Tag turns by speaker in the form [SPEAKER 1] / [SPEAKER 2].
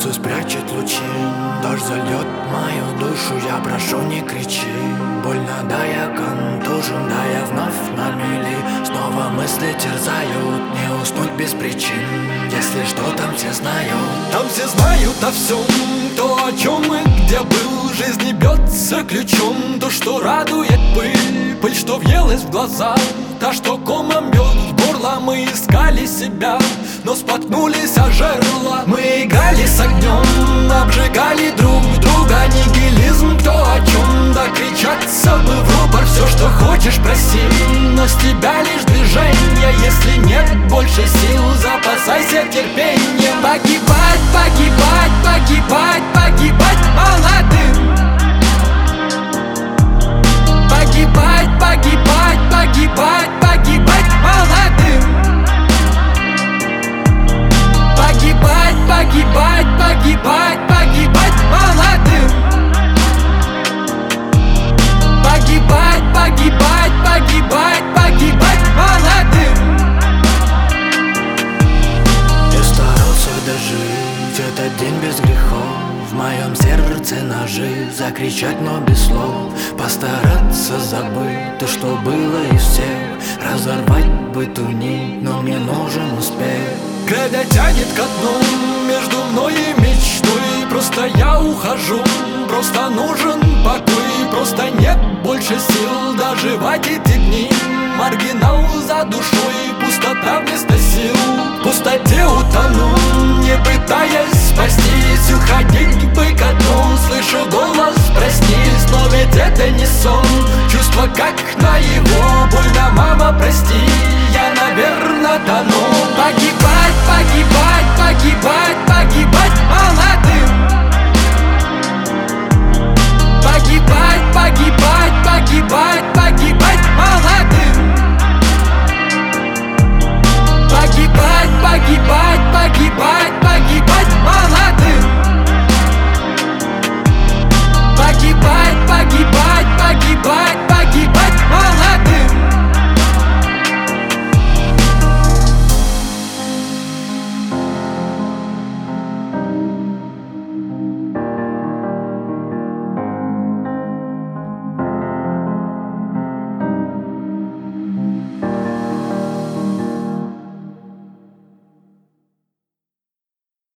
[SPEAKER 1] Солнце спрячет лучи, дождь зальет мою душу. Я прошу, не кричи, больно, да я контужен, да я вновь на мели. Снова мысли терзают, не уснуть без причин. Если что, там все знают.
[SPEAKER 2] Там все знают о всем, то, о чем и где был. Жизнь не бьется ключом, то, что радует пыль. Пыль, что въелась в глаза, та, что комом бьет в горло. Мы искали себя, но споткнулись о жерла. Мы играли с огнем, обжигали друг друга. Нигилизм, то, о чем докричаться бы в рупор. Все, что хочешь, проси, но с тебя лишь движение. Если нет больше сил, запасайся терпением. Погибать, погибать, погибать, погибать молодым. Погибать, погибать, погибать, погибать молодым. Погибать, погибать, погибать, погибать молодым. Погибать, погибать, погибать, погибать молодым.
[SPEAKER 1] Я старался дожить этот день без грехов. В моем сердце ножи, закричать, но без слов. Постараться забыть то, что было из всех. Разорвать бы ту нить, но мне нужен успех.
[SPEAKER 2] Грядя тянет ко дну между мной и мечтой. Просто я ухожу, просто нужен покой. Просто нет больше сил доживать эти дни. Маргинал за душой, пустота вместо сил. В пустоте утону, не пытаясь спастись. Уходить бы ко дну, слышу голос «проснись». Но ведь это не сон, чувство как наяву. Больно, мама, прости, я, наверно, тону. Погибать, погибать, погибать.